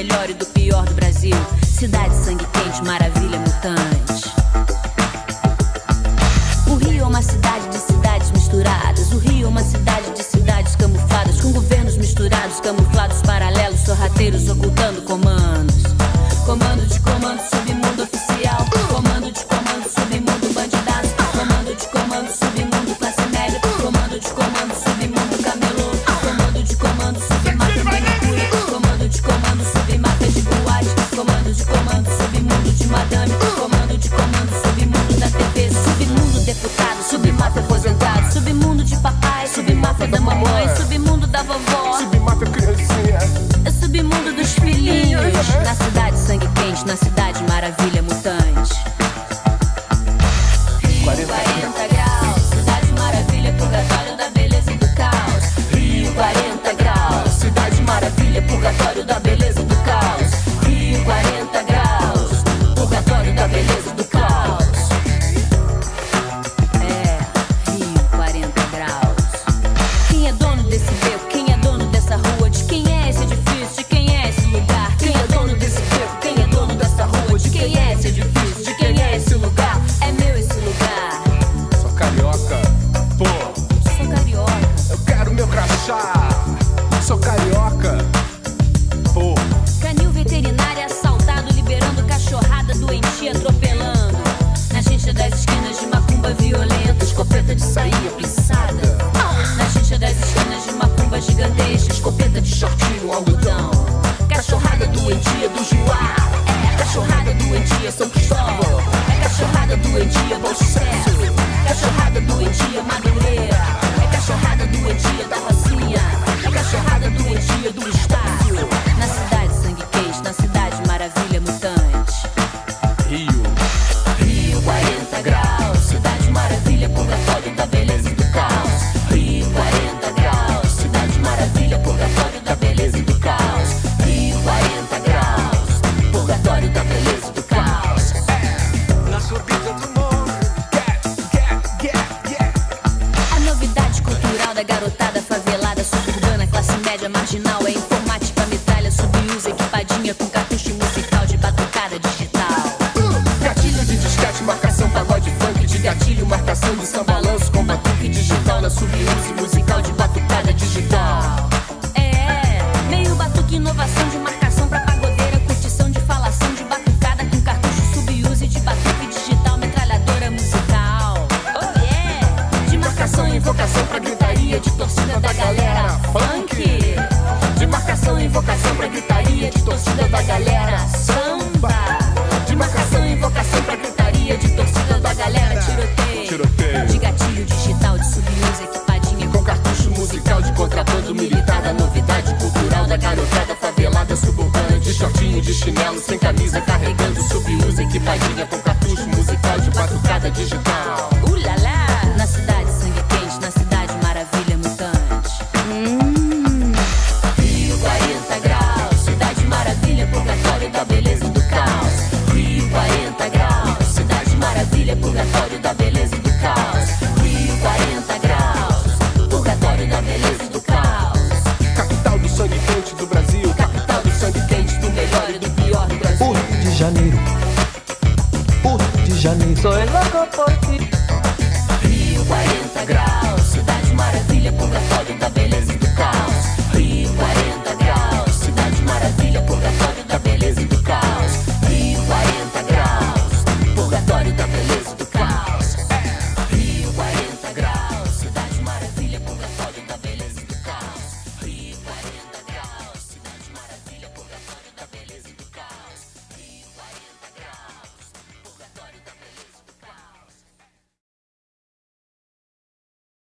melhor e do pior do Brasil. Cidade, sangue quente, maravilha mutante. O Rio é uma cidade de cidades misturadas. O Rio é uma cidade de cidades camufladas, com governos misturados, camuflados, paralelos, sorrateiros ocultando comandos. Comando de comando, submundo oficial. Comando de comando, submundo bandidaço. Comando de comando, submundo classe média. Comando de comando, submundo camelô. Comando de comando, submata manicure. Comando de comando, submata de boate. Comando de comando, submundo de madame. Comando de comando, submundo da TV. Submundo deputado, submata aposentado. Submundo de papai, submata da mamãe. Submundo da vovó, submata criancinha. é submundo dos filhinhos. Na cidade, sangue quente, na cidade, maravilha mutante. Rio, 40 graus, cidade maravilha, purgatório da beleza e do caos. Rio, 40 graus, cidade maravilha, purgatório da beleza e do caos. Rio, 40 graus, purgatório da beleza e do caos. É, Rio, 40 graus. Quem é dono desse beco? Quem é dono dessa rua? De quem é esse edifício? De quem é esse lugar? Quem é dono desse beco? Quem é dono dessa rua? De quem é esse edifício? De quem é esse lugar? É meu esse lugar. Sou carioca, pô. Sou carioca. Eu quero meu crachá. Sou carioca, pô. Canil veterinário assaltado, liberando cachorrada doentia, atropelando. Na xixa das esquinas de macumba violenta, escopeta de sainha pisada. Na xixa das esquinas de macumba gigantesca, escopeta de shortinho, algodão. Cachorrada doentia do Juá. É cachorrada doentia São Cristóvão. É cachorrada doentia Bom Sucesso. Cachorrada doentia Madureira. É cachorrada doentia da Rocinha. É cachorrada doentia do Estácio. Na cidade, sangue quente, na cidade, maravilha mutante. Rio, Rio, 40 graus, cidade maravilha, purgatório da beleza e do caos. Rio, 40 graus, cidade maravilha, purgatório da beleza e do caos. Rio, 40 graus, purgatório da beleza e do caos. na subida do morro. Yeah. A novidade cultural da garotada favelada, suburbana, classe média, marginal. É informática, metralha, subusa, equipadinha com cartucho musical de batucada digital. Gatilho de disquete, marcação, pagode, funk de gatilho, marcação de sambalanço com batuque digital na sub-use musical de batucada digital. É, meio batuque, inovação de marcação pra pagodeira, curtição de falação de batucada com cartucho sub-use de batuque digital, metralhadora musical. Oh yeah! De marcação e invocação pra gritaria, de torcida da galera funk. De marcação e invocação pra gritaria, de torcida da galera Samba. De marcação e invocação pra gritaria, de torcida da galera tiroteio. De gatilho digital, de sub-use, equipadinha com cartucho musical de contrabando militar da novidade cultural da garotada favelada suburbana de shortinho de chinelo sem camisa carregando sub-use equipadinha com cartucho musical de batucada digital. Ulala! Na cidade, sangue quente, na cidade, maravilha mutante. Rio, 40 graus, cidade maravilha, purgatório da beleza e do caos. Rio, 40 graus, cidade maravilha, purgatório da beleza e do caos. Rio, 40 graus, purgatório da beleza e do caos. Capital do sangue quente do Brasil, capital do sangue quente do melhor e do pior do Brasil. O Rio de Janeiro, o Rio de Janeiro, sou louco por ti. Rio, 40 graus, cidade maravilha, purgatório